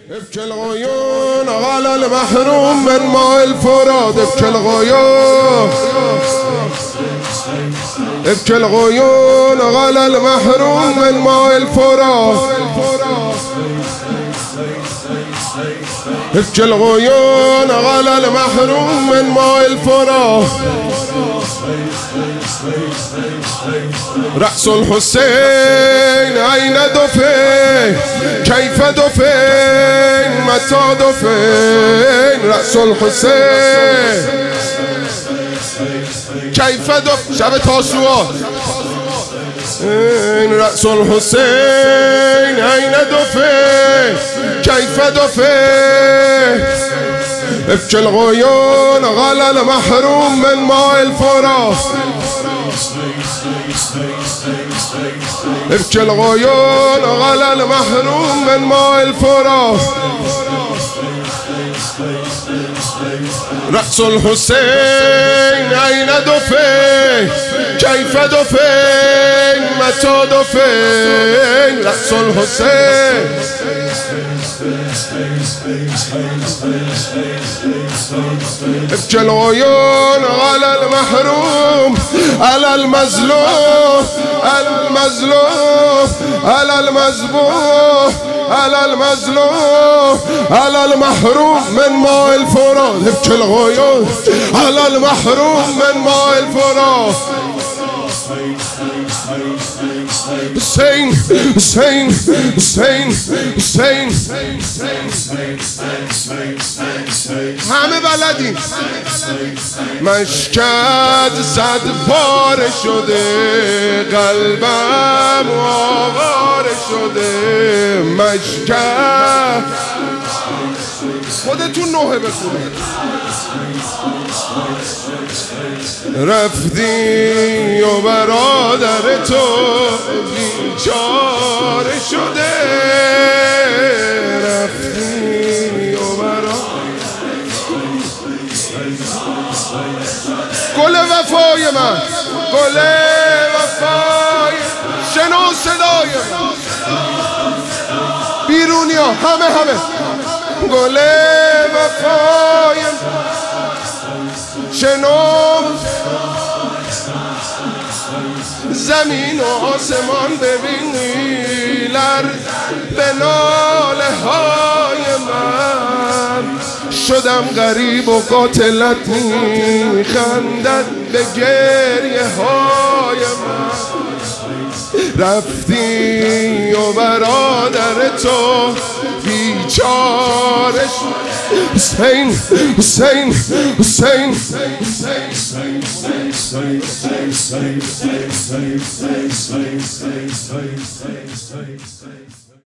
ابكي الغيون على المحروم من ماء الفرات. ابكي الغيون، ابكي الغيون على المحروم من ماء الفرات. ابكي الغيون على المحروم من ماء الفرات. رأس الحسين أين دفن؟ كيف دفن؟ متى دفن؟ رأس الحسين كيف دفن؟ شب تاسوعا. رأس الحسين أين دفن؟ كيف دفن؟ ابكي الغيون على المحروم من ماء الفرات. ابكي الغيون على المحروم من ماء الفرات. رأس الحسين أين دفن؟ كيف دفن؟ متى دفن؟ رأس الحسين ابكي العيون على المحروم، على المظلوم، على المظلوم، على المذبوح، على المظلوم، على المحروم من ماء الفرات. ابكي العيون على المحروم من ماء الفرات. حسين حسين حسين حسين همه بلدی. مشکد صد پاره شده، قلبم آواره شده. مشکد خودتون نوحه بخونید. رفتی و برادر تو بیچاره شده. رفتی و برادر گل وفای من، گل وفای شنو صدای من. بیرونی ها همه گل وفای شنو. زمین و آسمان ببینی لرز به ناله های من. شدم غریب و قاتلت میخندد به گریه های من. رفتی و برادر تو بیچاره شد. حسین حسین حسین حسین